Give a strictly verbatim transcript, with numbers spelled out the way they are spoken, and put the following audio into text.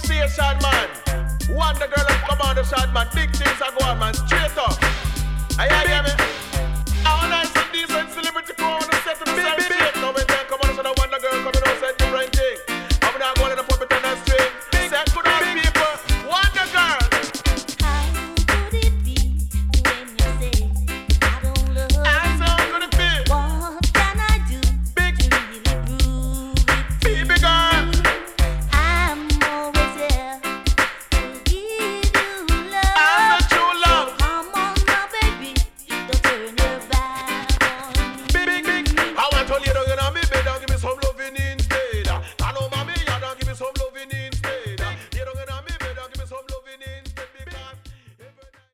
station, man. One the girl and come on the shot, man. Big things are going, man. Straight up. I hear me.